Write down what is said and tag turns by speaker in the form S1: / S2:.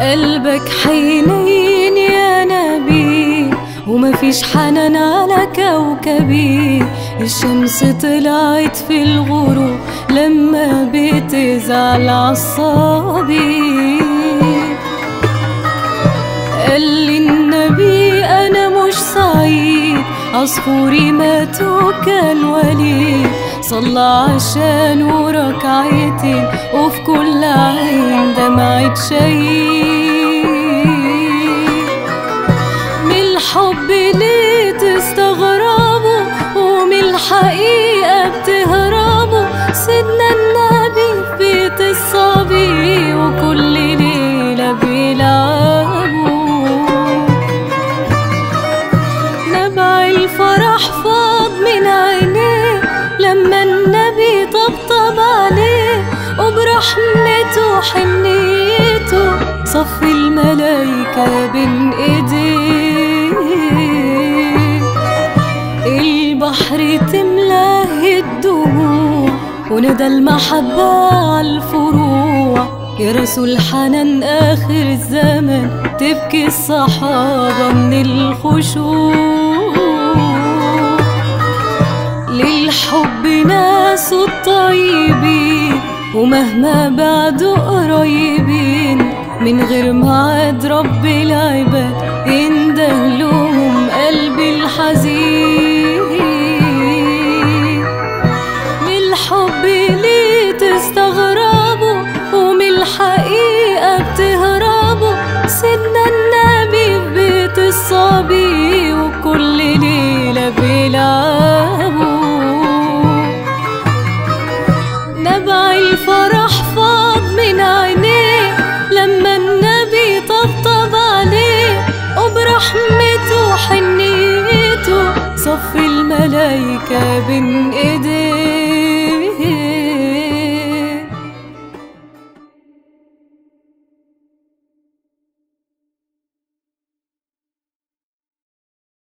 S1: قلبك حنين يا نبي، ومفيش حنان على كوكبي. الشمس طلعت في الغروب لما بتزعل عصابي. قال لي النبي أنا مش سعيد، عصفوري مات وكان وليد. صلى عشانه ركعتين وفي كل عين دمعة شهيد. من الحب ليه تستغربوا ومن الحقيقة بتهربوا؟ سيدنا النبي في بيت الصبي وكل ليلة بيلعبوا. نبع الفرح فاض من عينيه لما النبي طبطب عليه، وبرحمته وحنيته صف الملايكة بين ايديه. البحر تملاه الدموع وندى المحبة عالفروع. يا رسول حنان آخر الزمن تبكي الصحابة من الخشوع. للحب ناس الطيبين ومهما بعدوا قريبين، من غير معاد رب العباد ينده لهم قلبي الحزين. من الحب ليه تستغربوا ومن الحقيقة بتهربوا؟ سيدنا النبي في بيت الصبي وكل ليلة بيلعبوا. نبع الفرح فاض من عينيه لما النبي طبطب عليه، وبرحمته وحنيته صف الملايكة بين ايديه.